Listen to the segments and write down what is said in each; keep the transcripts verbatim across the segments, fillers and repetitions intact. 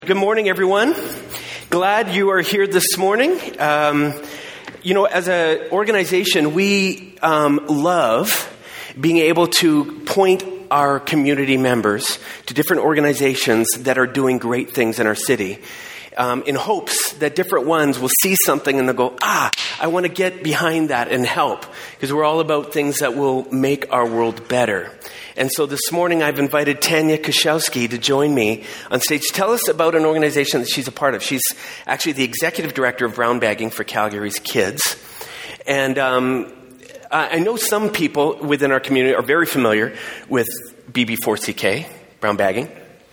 Good morning, everyone. Glad you are here this morning. Um, you know, as an organization, we um, love being able to point our community members to different organizations that are doing great things in our city, um, in hopes that different ones will see something and they'll go, ah, I want to get behind that and help, because we're all about things that will make our world better. And so this morning I've invited Tanya Koszowski to join me on stage. Tell us about an organization that she's a part of. She's actually the executive director of Brown Bagging for Calgary's Kids. And um, I know some people within our community are very familiar with B B four C K, Brown Bagging.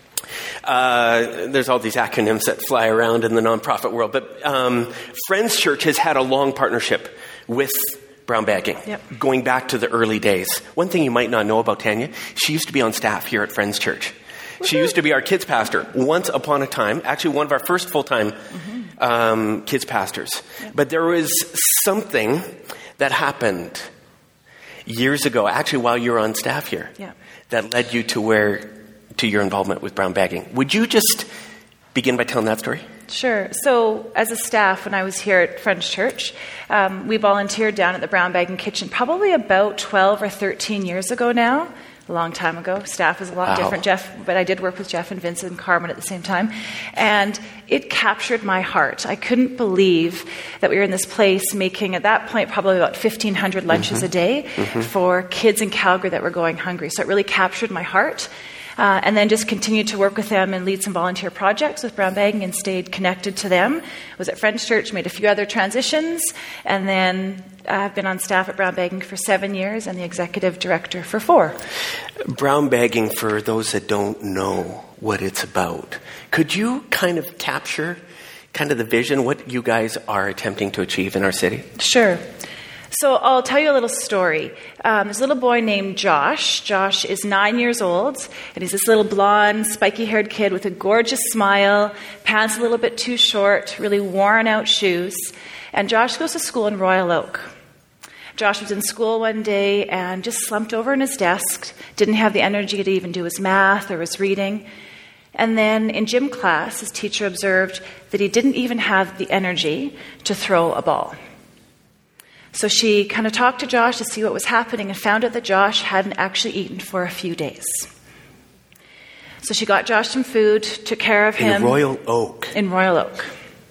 Uh, there's all these acronyms that fly around in the nonprofit world. But um, Friends Church has had a long partnership with Brown Bagging, yep. going back to the early days. One thing you might not know about Tanya, she used to be on staff here at Friends Church. Woo-hoo. She used to be our kids pastor once upon a time, actually one of our first full-time mm-hmm. um, kids pastors. Yep. But there was something that happened years ago, actually while you were on staff here, yep. that led you to where to your involvement with Brown Bagging. Would you just begin by telling that story? Sure. So as a staff, when I was here at Friends Church, um, we volunteered down at the Brown Bagging Kitchen probably about twelve or thirteen years ago now, a long time ago. Staff is a lot wow. different, Jeff, but I did work with Jeff and Vincent and Carmen at the same time. And it captured my heart. I couldn't believe that we were in this place making, at that point, probably about fifteen hundred lunches mm-hmm. a day mm-hmm. for kids in Calgary that were going hungry. So it really captured my heart. Uh, and then just continued to work with them and lead some volunteer projects with Brown Bagging and stayed connected to them. Was at Friends Church, made a few other transitions, and then I've been on staff at Brown Bagging for seven years and the executive director for four. Brown Bagging, for those that don't know what it's about, could you kind of capture kind of the vision, what you guys are attempting to achieve in our city? Sure. So I'll tell you a little story. Um, there's a little boy named Josh. Josh is nine years old, and he's this little blonde, spiky-haired kid with a gorgeous smile, pants a little bit too short, really worn-out shoes. And Josh goes to school in Royal Oak. Josh was in school one day and just slumped over in his desk, didn't have the energy to even do his math or his reading. And then in gym class, his teacher observed that he didn't even have the energy to throw a ball. So she kind of talked to Josh to see what was happening and found out that Josh hadn't actually eaten for a few days. So she got Josh some food, took care of him. In Royal Oak. In Royal Oak.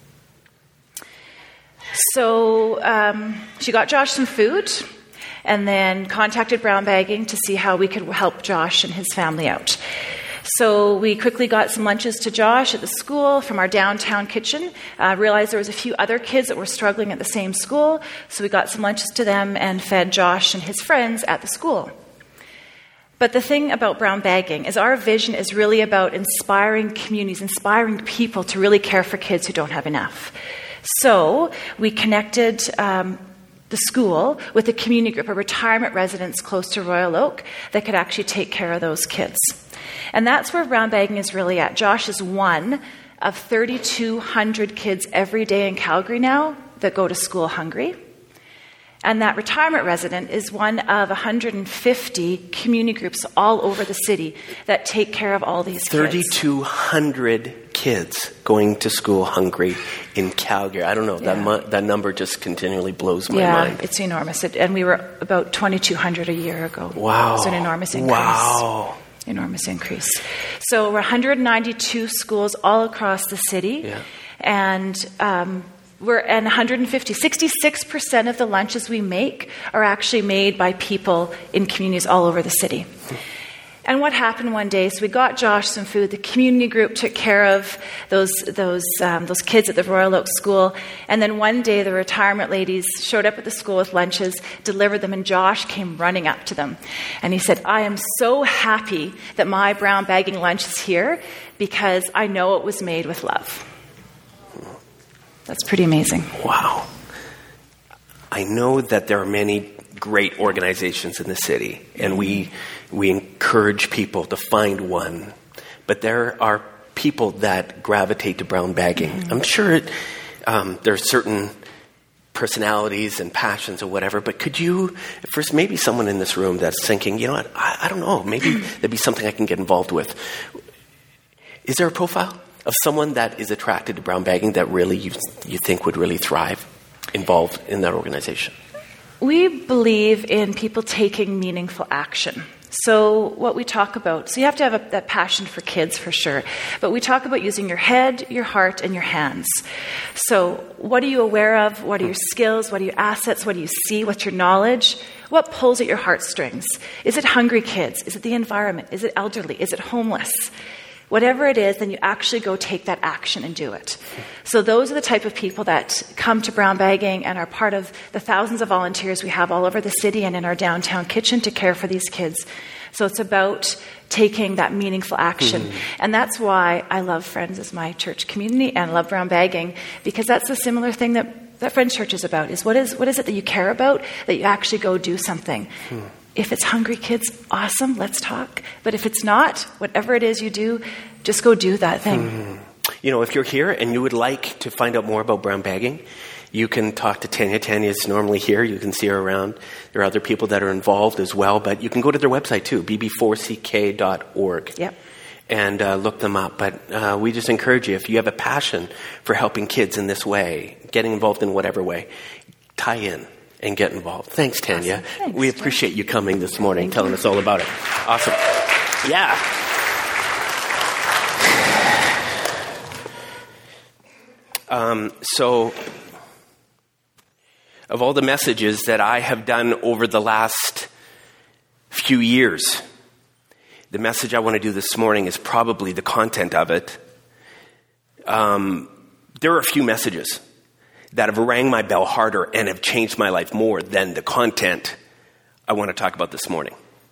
So um, she got Josh some food and then contacted Brown Bagging to see how we could help Josh and his family out. So we quickly got some lunches to Josh at the school from our downtown kitchen. Uh, realized there was a few other kids that were struggling at the same school, so we got some lunches to them and fed Josh and his friends at the school. But the thing about Brown Bagging is our vision is really about inspiring communities, inspiring people to really care for kids who don't have enough. So we connected um, the school with a community group, a retirement residence close to Royal Oak that could actually take care of those kids. And that's where Brown Bagging is really at. Josh is one of thirty-two hundred kids every day in Calgary now that go to school hungry. And that retirement resident is one of one hundred fifty community groups all over the city that take care of all these kids. thirty-two hundred kids going to school hungry in Calgary. I don't know. Yeah. That mu- that number just continually blows my yeah, mind. Yeah, it's enormous. It, and we were about twenty-two hundred a year ago. Wow. It's an enormous increase. Wow. Enormous increase. So we're one hundred ninety-two schools all across the city. Yeah. And um, we're and one hundred fifty, sixty-six percent of the lunches we make are actually made by people in communities all over the city. And what happened one day, so we got Josh some food. The community group took care of those those um, those kids at the Royal Oak School. And then one day, the retirement ladies showed up at the school with lunches, delivered them, and Josh came running up to them. And he said, I am so happy that my Brown Bagging lunch is here because I know it was made with love. That's pretty amazing. Wow. I know that there are many great organizations in the city, and we we encourage people to find one. But there are people that gravitate to Brown Bagging. Mm-hmm. I'm sure it, um, there are certain personalities and passions or whatever, but could you, first, maybe someone in this room that's thinking, you know what, I, I don't know, maybe there'd be something I can get involved with. Is there a profile of someone that is attracted to brown bagging that really you, you think would really thrive involved in that organization? We believe in people taking meaningful action. So what we talk about, so you have to have a, that passion for kids for sure, but we talk about using your head, your heart, and your hands. So what are you aware of? What are your skills? What are your assets? What do you see? What's your knowledge? What pulls at your heartstrings? Is it hungry kids? Is it the environment? Is it elderly? Is it homeless? Whatever it is, then you actually go take that action and do it. So those are the type of people that come to Brown Bagging and are part of the thousands of volunteers we have all over the city and in our downtown kitchen to care for these kids. So it's about taking that meaningful action. Mm. And that's why I love Friends as my church community and love Brown Bagging, because that's a similar thing that, that Friends Church is about, is what is what is it that you care about, that you actually go do something. Mm. If it's hungry kids, awesome, let's talk. But if it's not, whatever it is you do, just go do that thing. Mm. You know, if you're here and you would like to find out more about brown bagging, you can talk to Tanya. Tanya's normally here. You can see her around. There are other people that are involved as well, but you can go to their website too, b b four c k dot org. Yep. And uh, look them up. But uh, we just encourage you, if you have a passion for helping kids in this way, getting involved in whatever way, tie in and get involved. Thanks, Tanya. Awesome. Thanks, we appreciate Jen. you coming this morning, Thank telling you. us all about it. Awesome. Yeah. Um, so, of all the messages that I have done over the last few years, the message I want to do this morning is probably the content of it. Um, there are a few messages that have rang my bell harder and have changed my life more than the content I want to talk about this morning.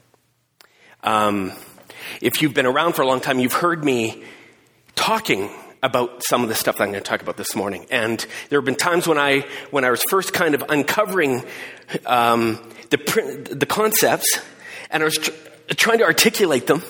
Um, if you've been around for a long time, you've heard me talking about some of the stuff that I'm going to talk about this morning. And there have been times when I when I was first kind of uncovering um, the the concepts, and I was tr- trying to articulate them,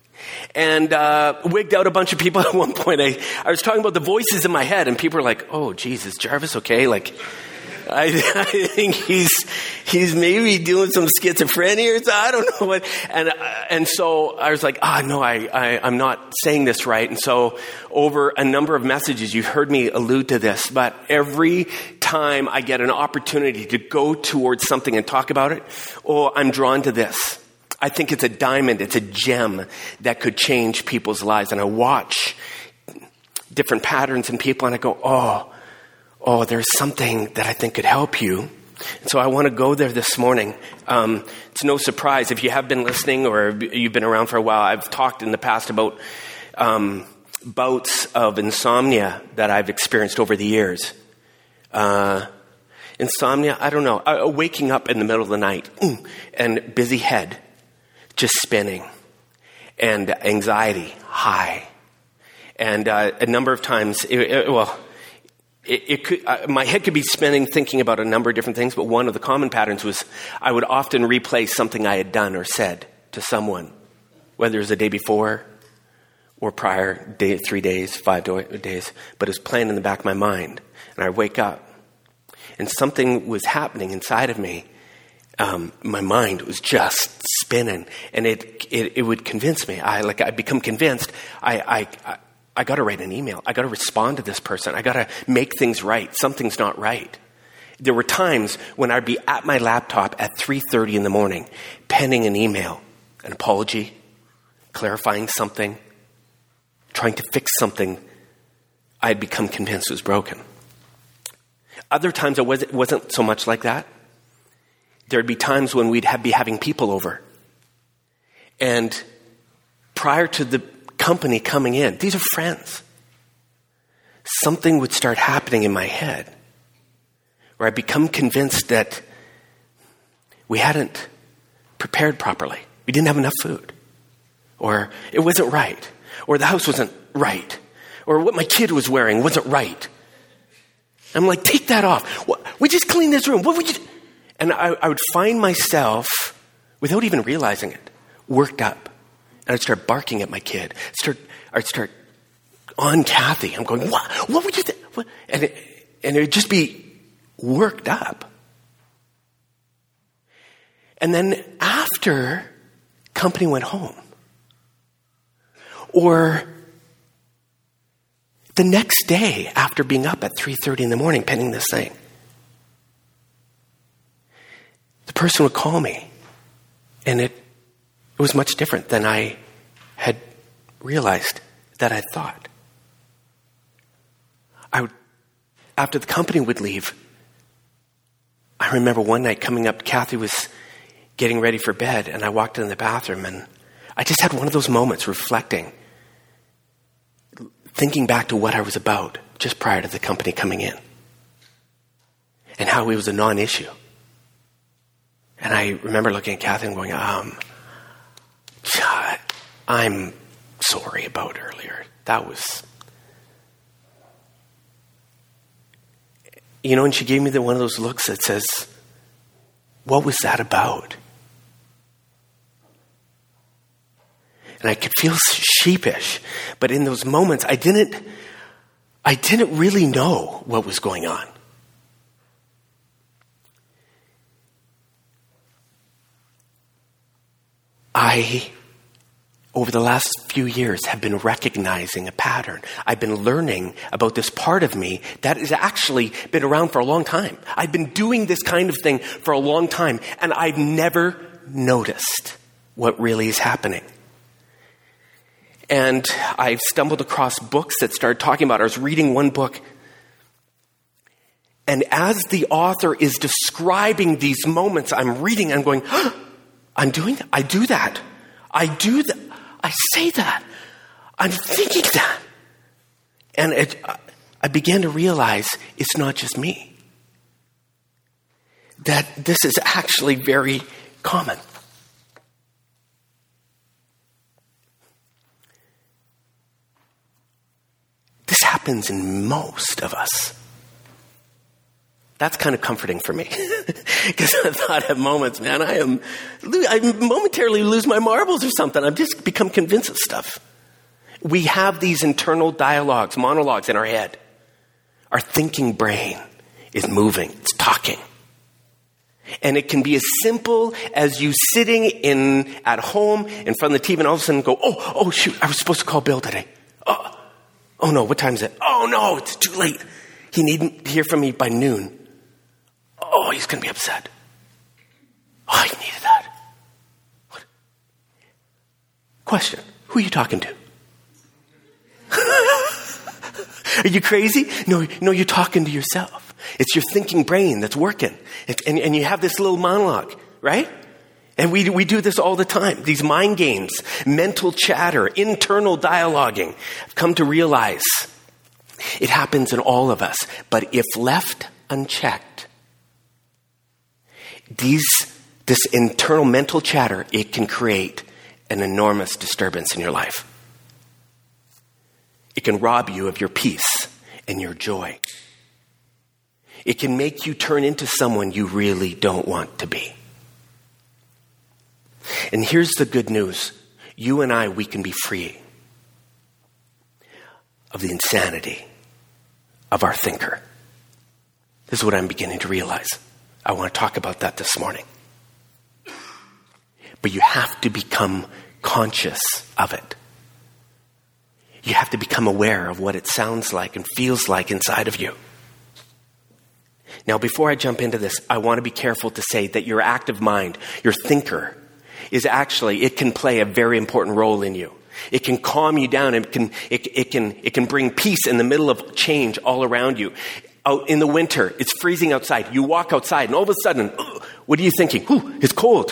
and uh, wigged out a bunch of people at one point. I, I was talking about the voices in my head, and people were like, "Oh, geez, is Jarvis okay?" Like, I, I think he's he's maybe doing some schizophrenia or so, I don't know what. And uh, and so I was like, ah, oh, no, I, I I'm not saying this right. And so over a number of messages, you've heard me allude to this, but every time I get an opportunity to go towards something and talk about it, oh, I'm drawn to this. I think it's a diamond, it's a gem that could change people's lives. And I watch different patterns in people and I go, oh, oh, there's something that I think could help you. And so I want to go there this morning. Um, it's no surprise if you have been listening or you've been around for a while. I've talked in the past about um, bouts of insomnia that I've experienced over the years. Uh, insomnia, I don't know, uh, waking up in the middle of the night and busy head, just spinning, and anxiety high. And uh, a number of times, it, it, well, it, it could, uh, my head could be spinning thinking about a number of different things, but one of the common patterns was I would often replay something I had done or said to someone, whether it was the day before or prior, day, three days, five days, but it was playing in the back of my mind. And I'd wake up, and something was happening inside of me. Um, my mind was just spinning, and it, it it would convince me. I like I become convinced. I I I, I got to write an email. I got to respond to this person. I got to make things right. Something's not right. There were times when I'd be at my laptop at three thirty in the morning, penning an email, an apology, clarifying something, trying to fix something I had become convinced was broken. Other times it wasn't, wasn't so much like that. There'd be times when we'd have, be having people over. And prior to the company coming in, these are friends, something would start happening in my head where I become convinced that we hadn't prepared properly. We didn't have enough food. Or it wasn't right. Or the house wasn't right. Or what my kid was wearing wasn't right. I'm like, take that off. What? We just cleaned this room. What would you do? And I, I would find myself, without even realizing it, worked up. And I'd start barking at my kid. Start, I'd start on Kathy. I'm going, what? What would you think? And it, and it would just be worked up. And then after company went home, or the next day, after being up at three thirty in the morning penning this thing, the person would call me, and it, it was much different than I had realized that I thought. I would, after the company would leave, I remember one night coming up, Kathy was getting ready for bed, and I walked in the bathroom, and I just had one of those moments reflecting, thinking back to what I was about just prior to the company coming in, and how it was a non-issue. And I remember looking at Kathy and going, um, I'm sorry about earlier. That was... You know, and she gave me the one of those looks that says, what was that about? And I could feel sheepish, but in those moments, I didn't, I didn't really know what was going on. I, over the last few years, have been recognizing a pattern. I've been learning about this part of me that has actually been around for a long time. I've been doing this kind of thing for a long time, and I've never noticed what really is happening. And I've stumbled across books that started talking about it. I was reading one book, and as the author is describing these moments, I'm reading, I'm going, oh, I'm doing that. I do that. I do that. I say that. I'm thinking that. And it, I began to realize it's not just me. That this is actually very common. This happens in most of us. That's kind of comforting for me. Because I thought at moments, man, I am, I momentarily lose my marbles or something. I've just become convinced of stuff. We have these internal dialogues, monologues in our head. Our thinking brain is moving. It's talking. And it can be as simple as you sitting in at home in front of the T V and all of a sudden go, oh, oh, shoot, I was supposed to call Bill today. Oh, oh no, what time is it? Oh no, it's too late. He needn't hear from me by noon. Oh, he's going to be upset. Oh, I needed that. What? Question, who are you talking to? Are you crazy? No, no, you're talking to yourself. It's your thinking brain that's working. And, and, and you have this little monologue, right? And we, we do this all the time. These mind games, mental chatter, internal dialoguing. I've come to realize it happens in all of us. But if left unchecked, These, this internal mental chatter, it can create an enormous disturbance in your life. It can rob you of your peace and your joy. It can make you turn into someone you really don't want to be. And here's the good news. You and I, we can be free of the insanity of our thinker. This is what I'm beginning to realize. I want to talk about that this morning. But you have to become conscious of it. You have to become aware of what it sounds like and feels like inside of you. Now, before I jump into this, I want to be careful to say that your active mind, your thinker, is actually, it can play a very important role in you. It can calm you down. It can, it, it can, it can bring peace in the middle of change all around you. Out in the winter, it's freezing outside. You walk outside and all of a sudden, oh, what are you thinking? Ooh, it's cold.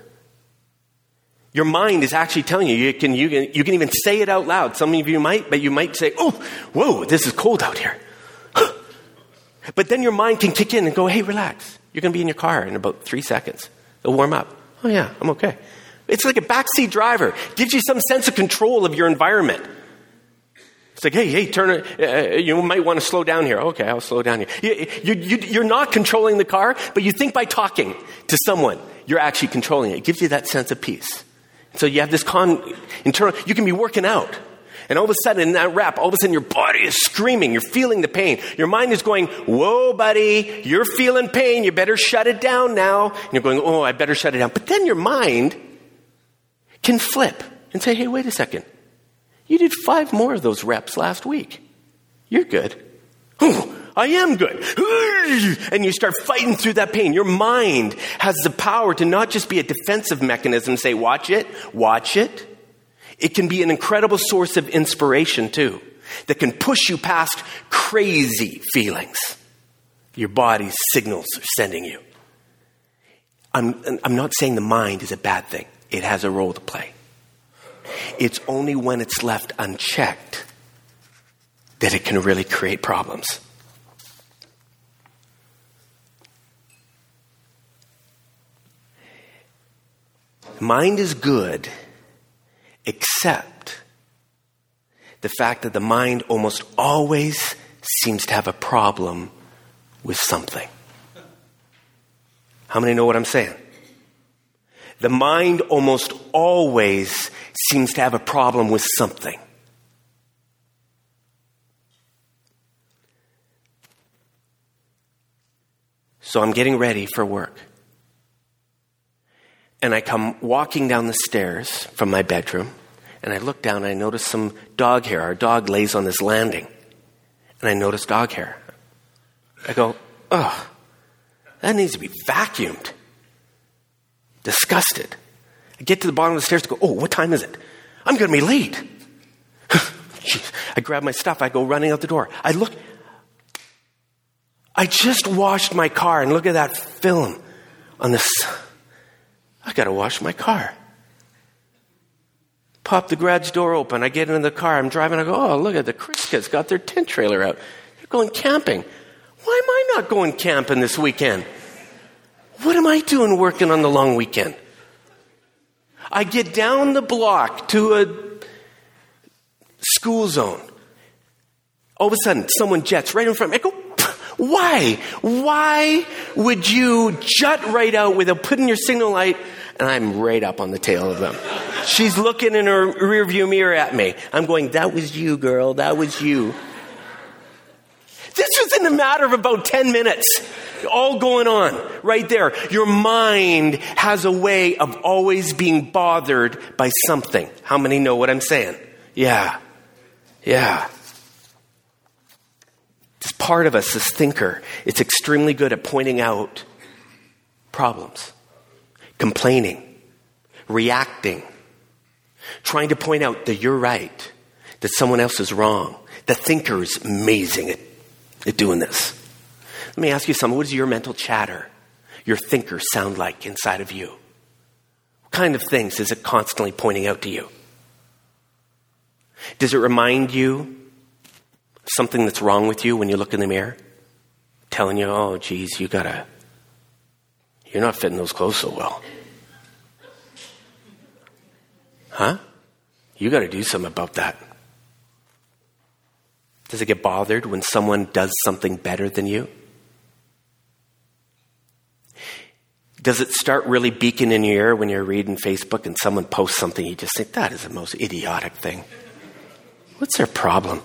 Your mind is actually telling you, you can, you can, you can even say it out loud. Some of you might, but you might say, oh, whoa, this is cold out here. But then your mind can kick in and go, hey, relax. You're going to be in your car in about three seconds. It'll warm up. Oh yeah, I'm okay. It's like a backseat driver. Gives you some sense of control of your environment. It's like, hey, hey, turn it. Uh, you might want to slow down here. Okay, I'll slow down here. You, you, you, you're not controlling the car, but you think by talking to someone, you're actually controlling it. It gives you that sense of peace. So you have this con internal. You can be working out, and all of a sudden, in that rep, all of a sudden, your body is screaming. You're feeling the pain. Your mind is going, "Whoa, buddy, you're feeling pain. You better shut it down now." And you're going, "Oh, I better shut it down." But then your mind can flip and say, "Hey, wait a second. You did five more of those reps last week. You're good. Oh, I am good. And you start fighting through that pain. Your mind has the power to not just be a defensive mechanism, say, watch it, watch it. It can be an incredible source of inspiration too, that can push you past crazy feelings your body's signals are sending you. I'm, I'm not saying the mind is a bad thing. It has a role to play. It's only when it's left unchecked that it can really create problems. Mind is good, except the fact that the mind almost always seems to have a problem with something. How many know what I'm saying? The mind almost always seems to have a problem with something. So I'm getting ready for work. And I come walking down the stairs from my bedroom, and I look down and I notice some dog hair. Our dog lays on this landing. And I notice dog hair. I go, oh, that needs to be vacuumed. Disgusted. I get to the bottom of the stairs to go, oh, what time is it? I'm going to be late. Jeez. I grab my stuff. I go running out the door. I look. I just washed my car, and look at that film on this. I got to wash my car. Pop the garage door open. I get into the car. I'm driving. I go, oh, look at the Chris kids got their tent trailer out. They're going camping. Why am I not going camping this weekend? What am I doing working on the long weekend? I get down the block to a school zone. All of a sudden, someone jets right in front of me. I go, why? Why would you jut right out without putting your signal light? And I'm right up on the tail of them. She's looking in her rearview mirror at me. I'm going, that was you, girl. That was you. This was in a matter of about ten minutes. All going on right there. Your mind has a way of always being bothered by something. How many know what I'm saying? Yeah. Yeah. This part of us, this thinker, it's extremely good at pointing out problems, complaining, reacting, trying to point out that you're right, that someone else is wrong. The thinker is amazing at, at doing this. Let me ask you something. What does your mental chatter, your thinker sound like inside of you? What kind of things is it constantly pointing out to you? Does it remind you of something that's wrong with you when you look in the mirror? Telling you, oh, geez, you gotta, you're not fitting those clothes so well. Huh? You gotta do something about that. Does it get bothered when someone does something better than you? Does it start really beaking in your ear when you're reading Facebook and someone posts something, you just think, that is the most idiotic thing? What's their problem?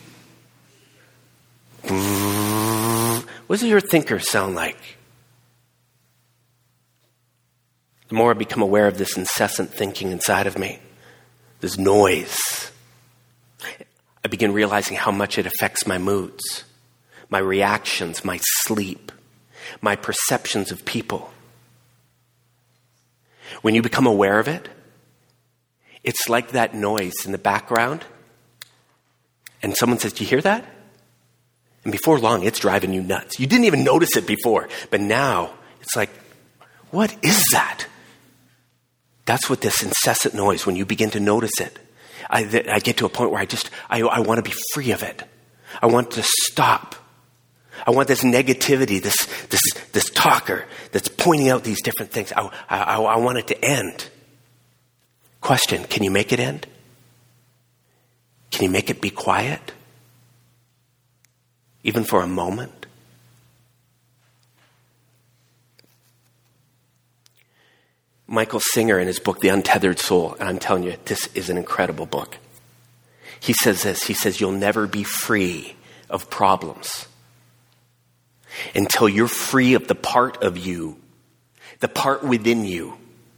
What does your thinker sound like? The more I become aware of this incessant thinking inside of me, this noise, I begin realizing how much it affects my moods, my reactions, my sleep, my perceptions of people. When you become aware of it, it's like that noise in the background, and someone says, do you hear that? And before long, it's driving you nuts. You didn't even notice it before, but now it's like, what is that? That's what this incessant noise, when you begin to notice it, I, I get to a point where I just, I, I want to be free of it. I want to stop. I want this negativity, this this this talker that's pointing out these different things. I, I, I want it to end. Question, can you make it end? Can you make it be quiet? Even for a moment? Michael Singer, in his book, The Untethered Soul, and I'm telling you, this is an incredible book. He says this, he says, you'll never be free of problems until you're free of the part of you, the part within you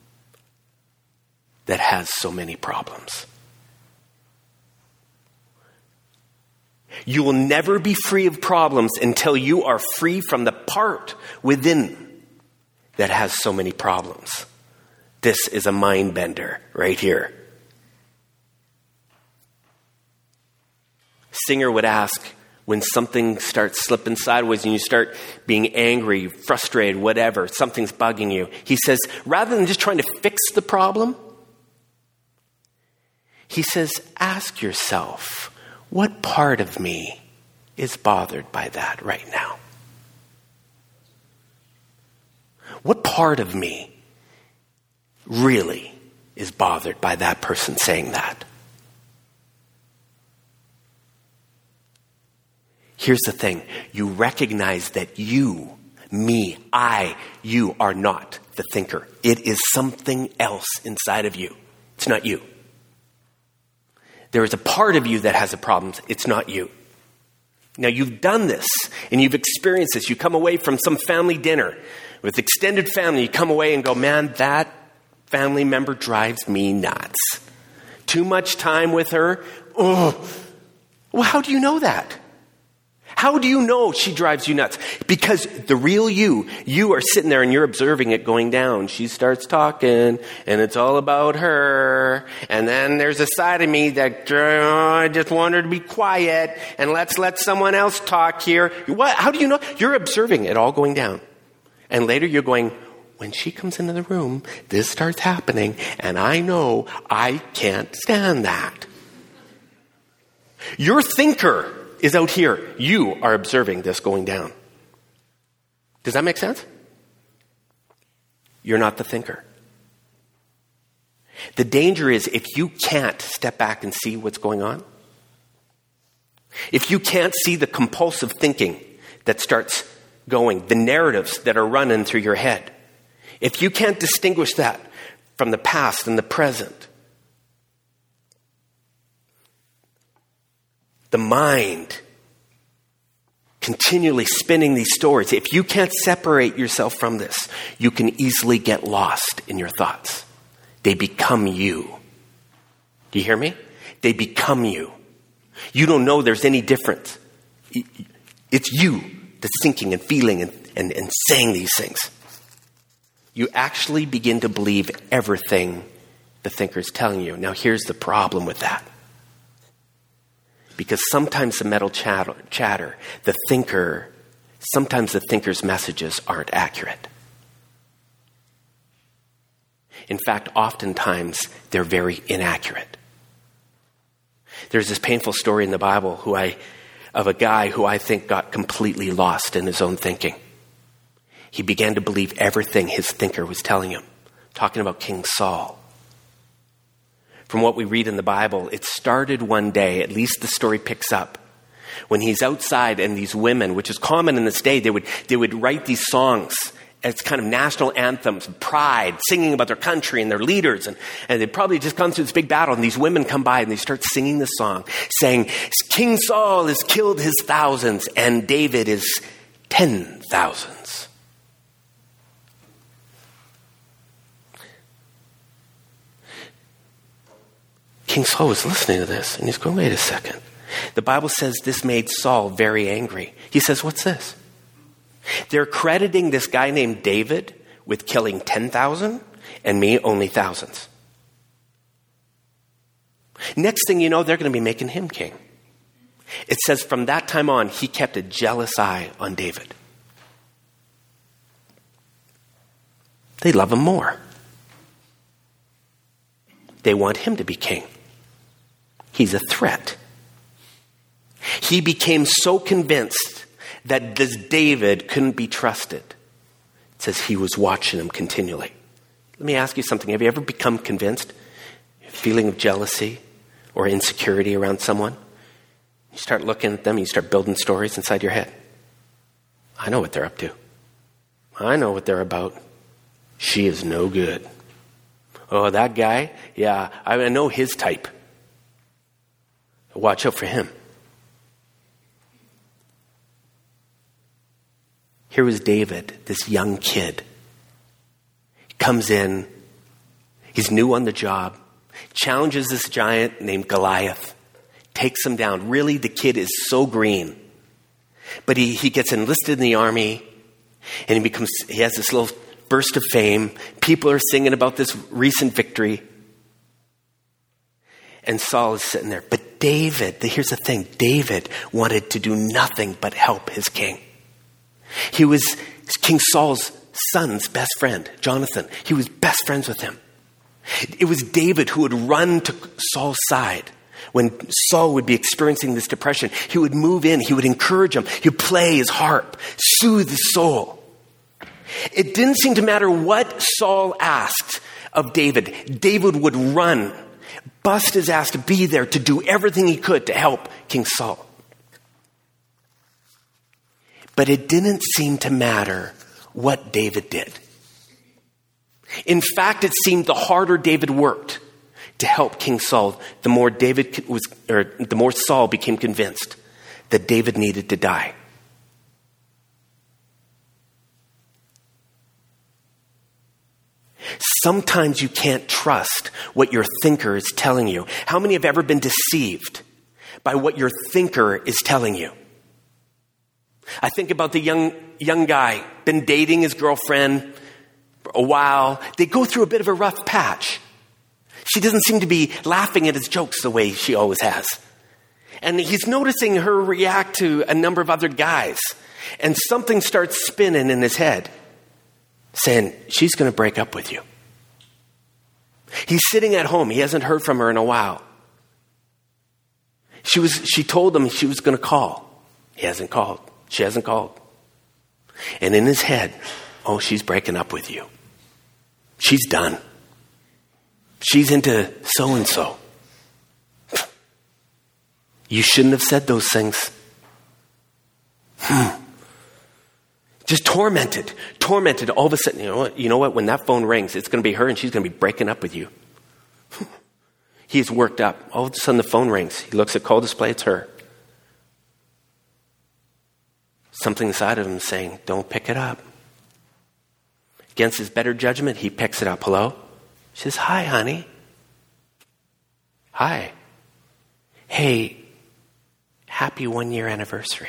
that has so many problems. You will never be free of problems until you are free from the part within that has so many problems. This is a mind bender right here. Singer would ask, when something starts slipping sideways and you start being angry, frustrated, whatever, something's bugging you. He says, rather than just trying to fix the problem, he says, ask yourself, what part of me is bothered by that right now? What part of me really is bothered by that person saying that? Here's the thing. You recognize that you, me, I, you are not the thinker. It is something else inside of you. It's not you. There is a part of you that has a problem. It's not you. Now, you've done this and you've experienced this. You come away from some family dinner with extended family. You come away and go, man, that family member drives me nuts. Too much time with her. Oh, well, how do you know that? How do you know she drives you nuts? Because the real you, you are sitting there and you're observing it going down. She starts talking and it's all about her. And then there's a side of me that oh, I just want her to be quiet and let's let someone else talk here. What? How do you know? You're observing it all going down. And later you're going, when she comes into the room, this starts happening and I know I can't stand that. Your thinker is out here. You are observing this going down. Does that make sense? You're not the thinker. The danger is if you can't step back and see what's going on, if you can't see the compulsive thinking that starts going, the narratives that are running through your head, if you can't distinguish that from the past and the present, the mind continually spinning these stories. If you can't separate yourself from this, you can easily get lost in your thoughts. They become you. Do you hear me? They become you. You don't know there's any difference. It's you that's thinking and feeling and, and, and saying these things. You actually begin to believe everything the thinker's telling you. Now here's the problem with that. Because sometimes the mental chatter, chatter, the thinker, sometimes the thinker's messages aren't accurate. In fact, oftentimes they're very inaccurate. There's this painful story in the Bible who I, of a guy who I think got completely lost in his own thinking. He began to believe everything his thinker was telling him, talking about King Saul. From what we read in the Bible, it started one day, at least the story picks up, when he's outside and these women, which is common in this day, they would, they would write these songs as kind of national anthems, pride, singing about their country and their leaders. And, and they'd probably just gone through this big battle and these women come by and they start singing the song, saying, King Saul has killed his thousands and David is ten thousands. King Saul was listening to this and he's going, wait a second. The Bible says this made Saul very angry. He says, what's this? They're crediting this guy named David with killing ten thousand and me only thousands. Next thing you know, they're going to be making him king. It says from that time on, he kept a jealous eye on David. They love him more. They want him to be king. He's a threat. He became so convinced that this David couldn't be trusted. It says he was watching him continually. Let me ask you something. Have you ever become convinced? A feeling of jealousy or insecurity around someone? You start looking at them, you start building stories inside your head. I know what they're up to. I know what they're about. She is no good. Oh, that guy? Yeah, I know his type. Watch out for him. Here was David, this young kid. He comes in. He's new on the job. Challenges this giant named Goliath. takes him down. Really, the kid is so green. But he, he gets enlisted in the army, and he becomes, he has this little burst of fame. People are singing about this recent victory. And Saul is sitting there. But David, here's the thing, David wanted to do nothing but help his king. He was King Saul's son's best friend, Jonathan. He was best friends with him. It was David who would run to Saul's side when Saul would be experiencing this depression. He would move in, he would encourage him, he would play his harp, soothe his soul. It didn't seem to matter what Saul asked of David. David would run, bust his ass to be there, to do everything he could to help King Saul. But it didn't seem to matter what David did. In fact, it seemed the harder David worked to help King Saul, the more David was, or the more Saul became convinced that David needed to die. Sometimes you can't trust what your thinker is telling you. How many have ever been deceived by what your thinker is telling you? I think about the young young guy, been dating his girlfriend for a while. They go through a bit of a rough patch. She doesn't seem to be laughing at his jokes the way she always has. And he's noticing her react to a number of other guys. And something starts spinning in his head, saying, she's going to break up with you. He's sitting at home. He hasn't heard from her in a while. She was. She told him she was going to call. He hasn't called. She hasn't called. And in his head, oh, she's breaking up with you. She's done. She's into so-and-so. You shouldn't have said those things. Hmm. Just tormented, tormented. All of a sudden, you know what? You know what? When that phone rings, it's going to be her and she's going to be breaking up with you. He's worked up. All of a sudden the phone rings. He looks at call display. It's her. Something inside of him is saying, don't pick it up. Against his better judgment, he picks it up. Hello? She says, hi, honey. Hi. Hey, happy one-year anniversary.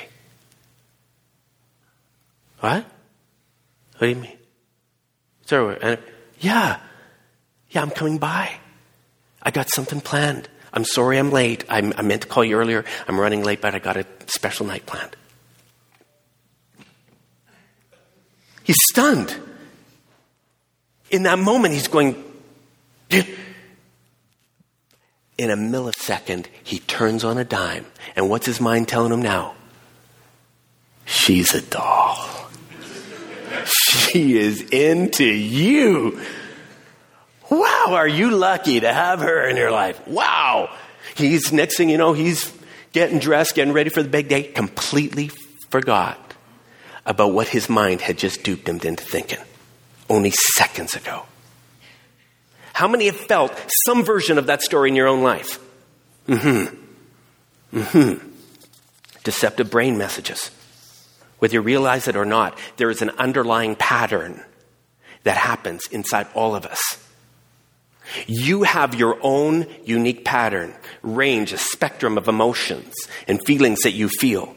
What? What do you mean? Sir, yeah. Yeah, I'm coming by. I got something planned. I'm sorry I'm late. I'm, I meant to call you earlier. I'm running late, but I got a special night planned. He's stunned. In that moment, he's going... In a millisecond, he turns on a dime. And what's his mind telling him now? She's a doll. She is into you. Wow, are you lucky to have her in your life? Wow. He's, next thing you know, he's getting dressed, getting ready for the big day. Completely forgot about what his mind had just duped him into thinking only seconds ago. How many have felt some version of that story in your own life? Mm-hmm. Mm-hmm. Deceptive brain messages. Whether you realize it or not, there is an underlying pattern that happens inside all of us. You have your own unique pattern, range, a spectrum of emotions and feelings that you feel.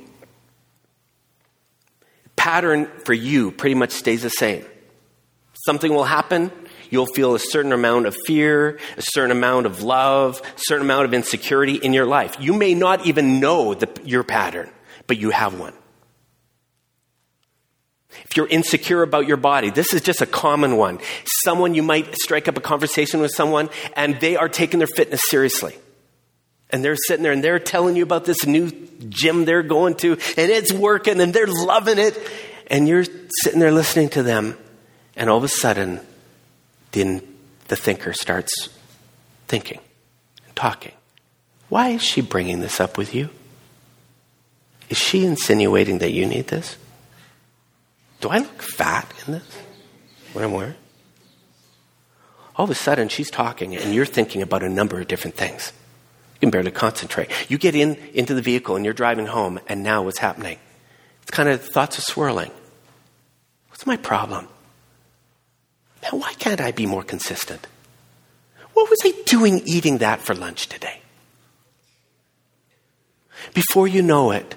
Pattern for you pretty much stays the same. Something will happen. You'll feel a certain amount of fear, a certain amount of love, a certain amount of insecurity in your life. You may not even know the, your pattern, but you have one. If you're insecure about your body, this is just a common one. Someone, you might strike up a conversation with someone and they are taking their fitness seriously. And they're sitting there and they're telling you about this new gym they're going to and it's working and they're loving it. And you're sitting there listening to them and all of a sudden, then the thinker starts thinking and talking. Why is she bringing this up with you? Is she insinuating that you need this? Do I look fat in this? What I'm wearing? All of a sudden, she's talking and you're thinking about a number of different things. You can barely concentrate. You get in into the vehicle and you're driving home and now what's happening? It's kind of thoughts are swirling. What's my problem? Man, why can't I be more consistent? What was I doing eating that for lunch today? Before you know it,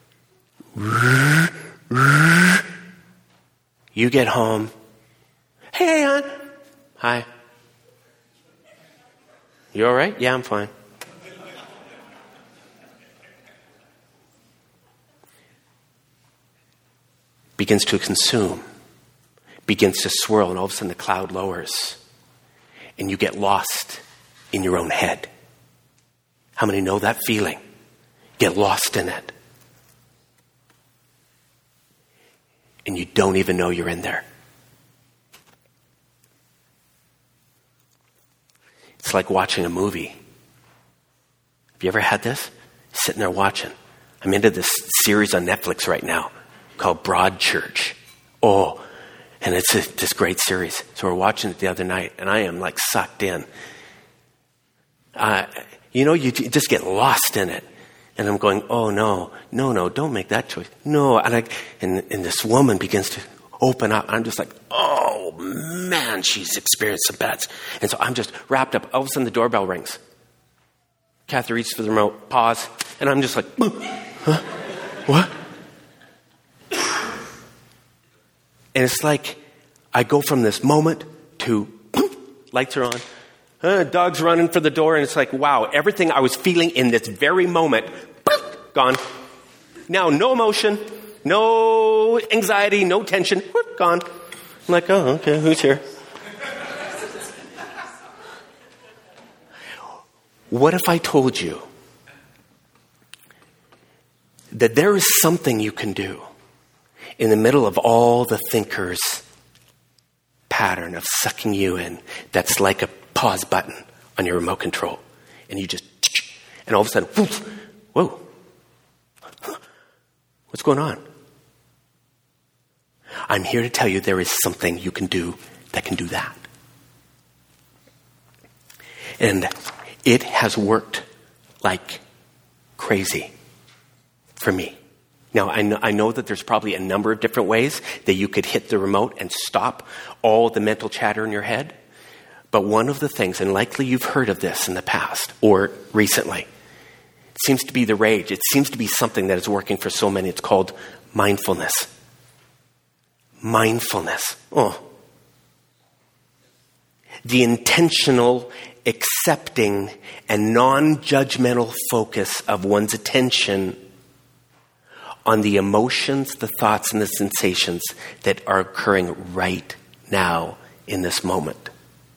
you get home. Hey, hon. Hi. You all right? Yeah, I'm fine. Begins to consume, begins to swirl, and all of a sudden the cloud lowers, and you get lost in your own head. How many know that feeling? Get lost in it. And you don't even know you're in there. It's like watching a movie. Have you ever had this? Sitting there watching. I'm into this series on Netflix right now called Broadchurch. Oh, and it's a, this great series. So we're watching it the other night, and I am like sucked in. Uh, you know, you just get lost in it. And I'm going, oh, no, no, no, don't make that choice. No, and, I, and, and this woman begins to open up. I'm just like, oh, man, she's experienced some bad. And so I'm just wrapped up. All of a sudden, the doorbell rings. Kathy reaches for the remote, pause, and I'm just like, huh? What? And it's like I go from this moment to lights are on, uh, dog's running for the door, and it's like, wow, everything I was feeling in this very moment, gone. Now, no emotion, no anxiety, no tension, gone. I'm like, oh, okay, who's here? What if I told you that there is something you can do in the middle of all the thinker's pattern of sucking you in that's like a pause button on your remote control, and you just, and all of a sudden, whoa, what's going on? I'm here to tell you there is something you can do that can do that. And it has worked like crazy for me. Now, I know, I know that there's probably a number of different ways that you could hit the remote and stop all the mental chatter in your head. But one of the things, and likely you've heard of this in the past or recently, it seems to be the rage. It seems to be something that is working for so many. It's called mindfulness. Mindfulness. Oh. The intentional, accepting, and non-judgmental focus of one's attention on the emotions, the thoughts, and the sensations that are occurring right now in this moment.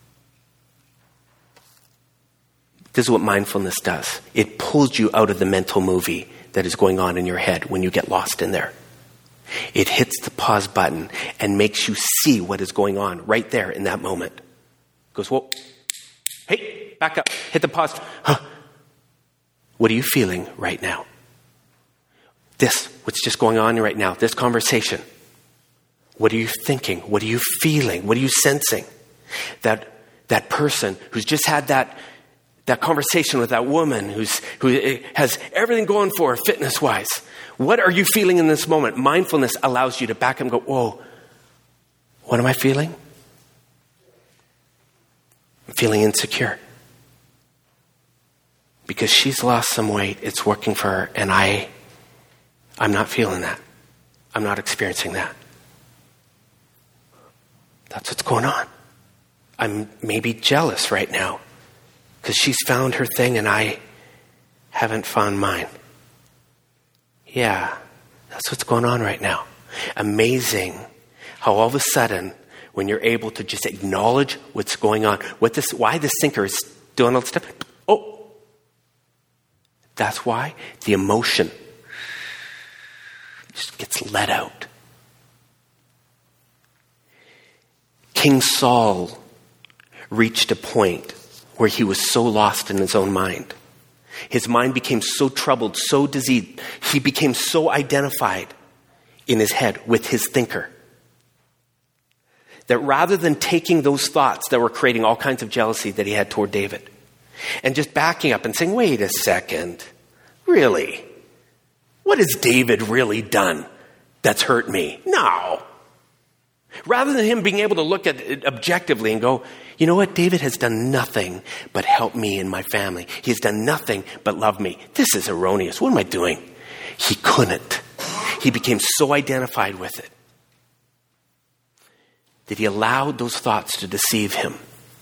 This is what mindfulness does. It pulls you out of the mental movie that is going on in your head when you get lost in there. It hits the pause button and makes you see what is going on right there in that moment. Goes, whoa, hey, back up, hit the pause. Huh. What are you feeling right now? This, what's just going on right now, this conversation. What are you thinking? What are you feeling? What are you sensing? That that person who's just had that that conversation with that woman who's who has everything going for her fitness-wise. What are you feeling in this moment? Mindfulness allows you to back up and go, whoa, what am I feeling? I'm feeling insecure. Because she's lost some weight, it's working for her, and I, I'm not feeling that. I'm not experiencing that. That's what's going on. I'm maybe jealous right now because she's found her thing and I haven't found mine. Yeah, that's what's going on right now. Amazing how all of a sudden, when you're able to just acknowledge what's going on, what this, why this thinker is doing all this stuff. Oh, that's why the emotion just gets let out. King Saul reached a point where he was so lost in his own mind. His mind became so troubled, so diseased. He became so identified in his head with his thinker that rather than taking those thoughts that were creating all kinds of jealousy that he had toward David and just backing up and saying, wait a second, really? What has David really done that's hurt me? No. Rather than him being able to look at it objectively and go, you know what, David has done nothing but help me and my family. He has done nothing but love me. This is erroneous. What am I doing? He couldn't. He became so identified with it that he allowed those thoughts to deceive him.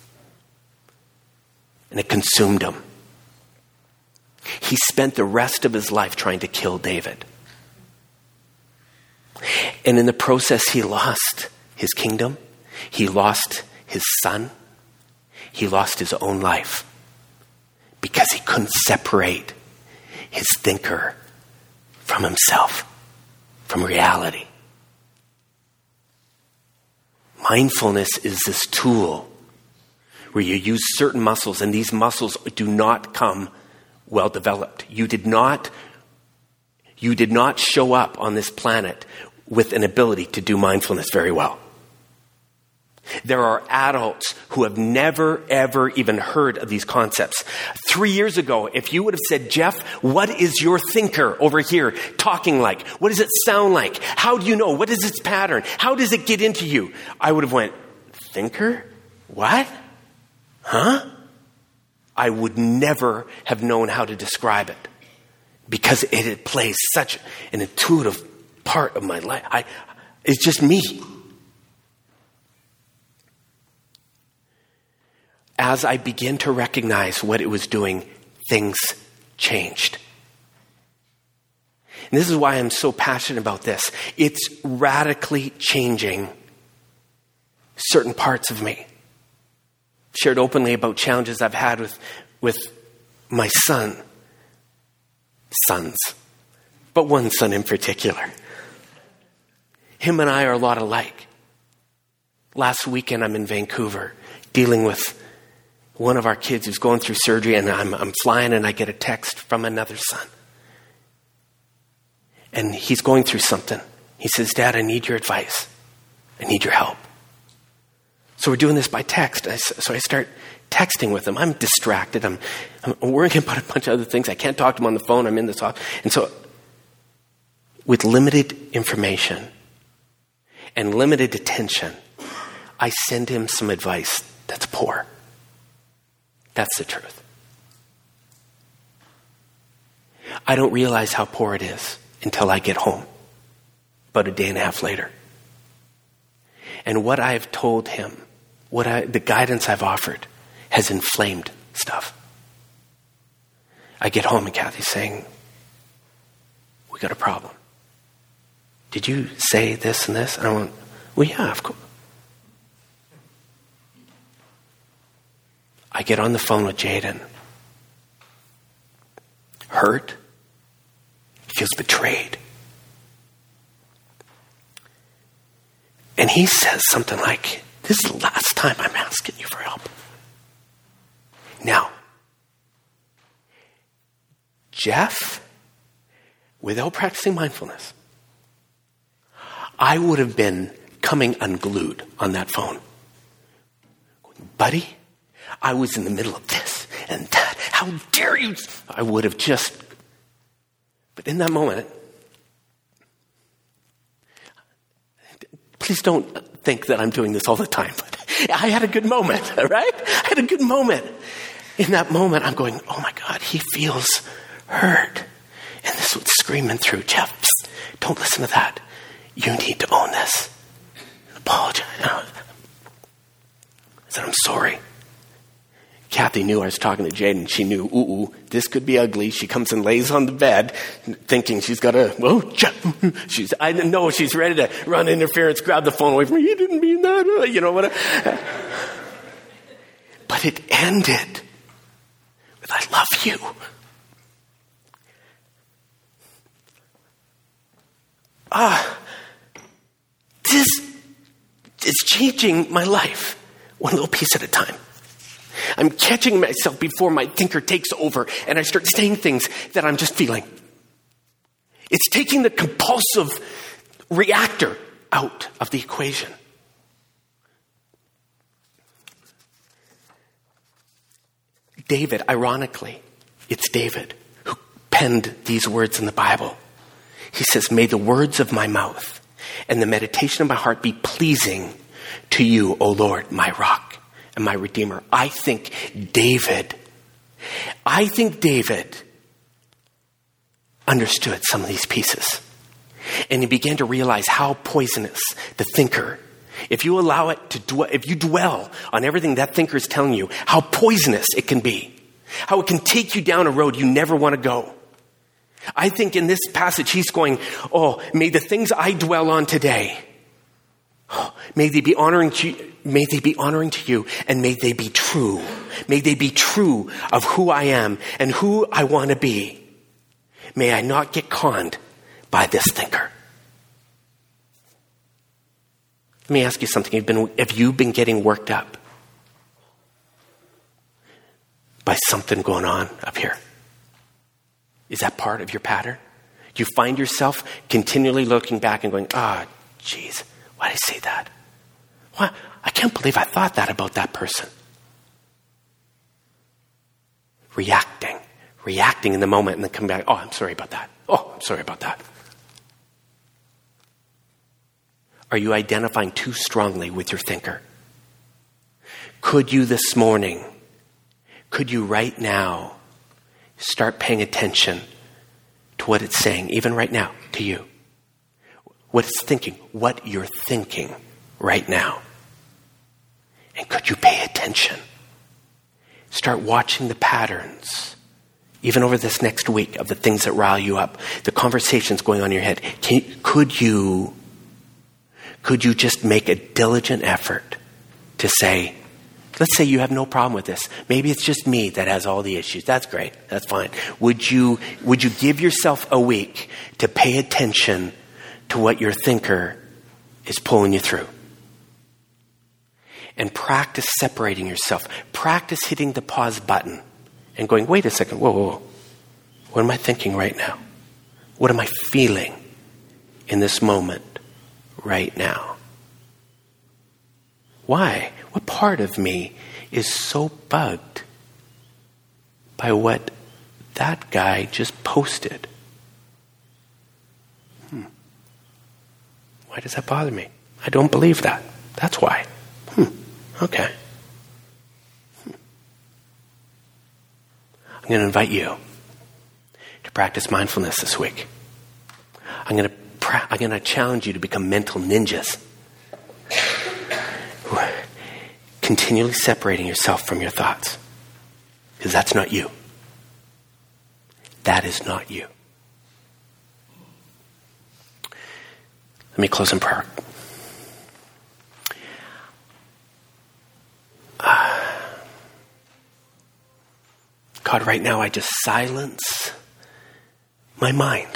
And it consumed him. He spent the rest of his life trying to kill David. And in the process, he lost his kingdom. He lost his son. He lost his own life because he couldn't separate his thinker from himself, from reality. Mindfulness is this tool where you use certain muscles, and these muscles do not come well developed. You did not, you did not show up on this planet with an ability to do mindfulness very well. There are adults who have never, ever even heard of these concepts. Three years ago, if you would have said, Jeff, what is your thinker over here talking like? What does it sound like? How do you know? What is its pattern? How does it get into you? I would have went, thinker? What? Huh? I would never have known how to describe it because it, it plays such an intuitive part of my life. I, it's just me. As I began to recognize what it was doing, things changed. And this is why I'm so passionate about this. It's radically changing certain parts of me. Shared openly about challenges I've had with, with my son, sons, but one son in particular. Him and I are a lot alike. Last weekend, I'm in Vancouver dealing with one of our kids who's going through surgery, and I'm, I'm flying and I get a text from another son. And he's going through something. He says, Dad, I need your advice. I need your help. So we're doing this by text. I, so I start texting with him. I'm distracted. I'm, I'm worrying about a bunch of other things. I can't talk to him on the phone. I'm in this office. And so with limited information and limited attention, I send him some advice that's poor. That's the truth. I don't realize how poor it is until I get home, about a day and a half later. And what I've told him, what I, the guidance I've offered, has inflamed stuff. I get home and Kathy's saying, we got a problem. Did you say this and this? And I went, well, yeah, of course. I get on the phone with Jaden. Hurt. He feels betrayed. And he says something like, this is the last time I'm asking you for help. Now, Jeff, without practicing mindfulness, I would have been coming unglued on that phone. Buddy, I was in the middle of this and that. How dare you? I would have just, but in that moment, please don't think that I'm doing this all the time, but I had a good moment, all right? I had a good moment. In that moment, I'm going, oh my God, he feels hurt. And this was screaming through, Jeff, don't listen to that. You need to own this. Apologize. I said, I'm sorry. Kathy knew I was talking to Jaden. She knew, ooh, ooh, this could be ugly. She comes and lays on the bed thinking she's got to, well, she's, I didn't know she's ready to run interference, grab the phone away from me. You didn't mean that, you know what? But it ended with, I love you. Ah, this is changing my life one little piece at a time. I'm catching myself before my thinker takes over and I start saying things that I'm just feeling. It's taking the compulsive reactor out of the equation. David, ironically, it's David who penned these words in the Bible. He says, may the words of my mouth and the meditation of my heart be pleasing to you, O Lord, my rock and my redeemer. I think David, I think David understood some of these pieces. And he began to realize how poisonous the thinker, if you allow it to dwell, if you dwell on everything that thinker is telling you, how poisonous it can be, how it can take you down a road you never want to go. I think in this passage he's going, oh, may the things I dwell on today, oh, may they be honoring to you, may they be honoring to you, and may they be true. May they be true of who I am and who I want to be. May I not get conned by this thinker. Let me ask you something. Have, been, have you been getting worked up by something going on up here? Is that part of your pattern? Do you find yourself continually looking back and going, ah, oh, geez, why did I say that? Why? I can't believe I thought that about that person. Reacting, reacting in the moment and then come back, oh, I'm sorry about that. Oh, I'm sorry about that. Are you identifying too strongly with your thinker? Could you this morning, could you right now start paying attention to what it's saying, even right now, to you? What it's thinking, what you're thinking right now. And could you pay attention? Start watching the patterns, even over this next week, of the things that rile you up, the conversations going on in your head. Can, could you, could you just make a diligent effort to say, let's say you have no problem with this. Maybe it's just me that has all the issues. That's great. That's fine. Would you, would you give yourself a week to pay attention to what your thinker is pulling you through? And practice separating yourself. Practice hitting the pause button and going, wait a second, whoa, whoa, whoa. What am I thinking right now? What am I feeling in this moment right now? Why? What part of me is so bugged by what that guy just posted? Hmm. Why does that bother me? I don't believe that. That's why. Hmm. Okay. Hmm. I'm going to invite you to practice mindfulness this week. I'm going to pra- I'm going to challenge you to become mental ninjas. Continually separating yourself from your thoughts. Because that's not you. That is not you. Let me close in prayer. Uh, God, right now I just silence my mind.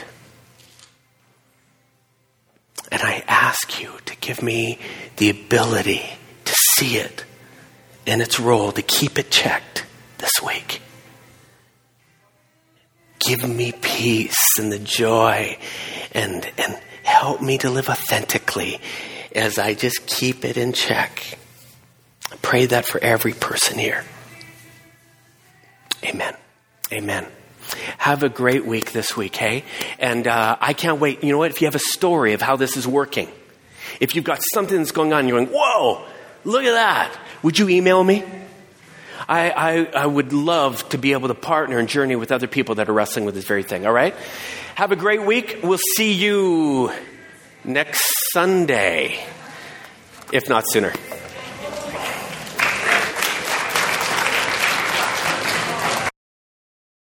And I ask you to give me the ability to see it in its role, to keep it checked this week. Give me peace and the joy and, and help me to live authentically as I just keep it in check. I pray that for every person here. Amen. Amen. Have a great week this week, hey? And uh, I can't wait. You know what? If you have a story of how this is working, if you've got something that's going on, you're going, whoa, look at that. Would you email me? I, I, I would love to be able to partner and journey with other people that are wrestling with this very thing, all right? Have a great week. We'll see you next Sunday, if not sooner.